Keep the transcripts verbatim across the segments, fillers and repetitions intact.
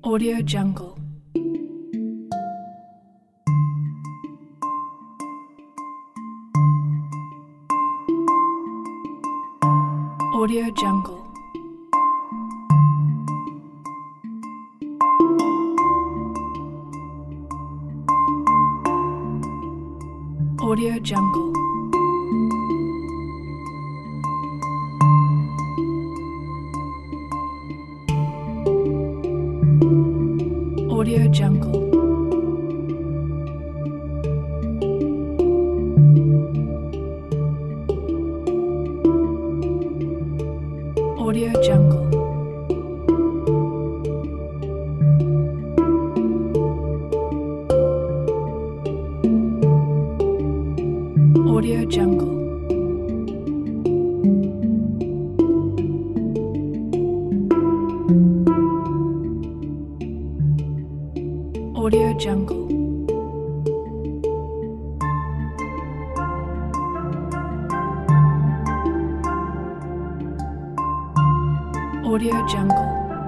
Audio Jungle. Audio Jungle. Audio Jungle. Audio Jungle. Audio Jungle. Audio Jungle. Audio Jungle. Audio Jungle.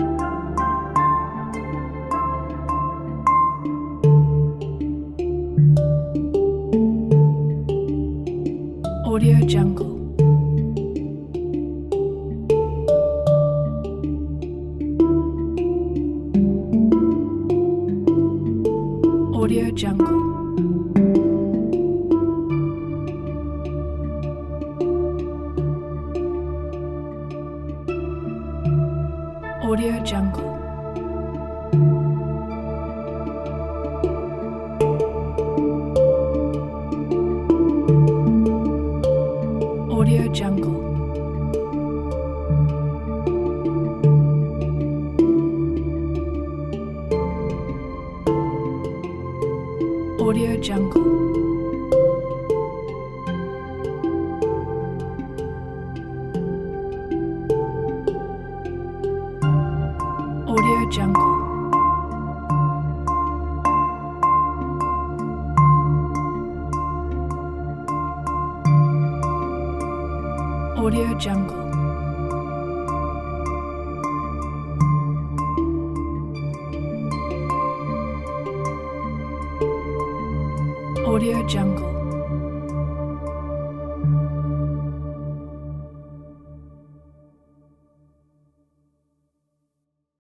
Audio Jungle. Audio Jungle. Audio Jungle. Audio Jungle. Audio Jungle. Audio Jungle. Audio Jungle. Audio Jungle.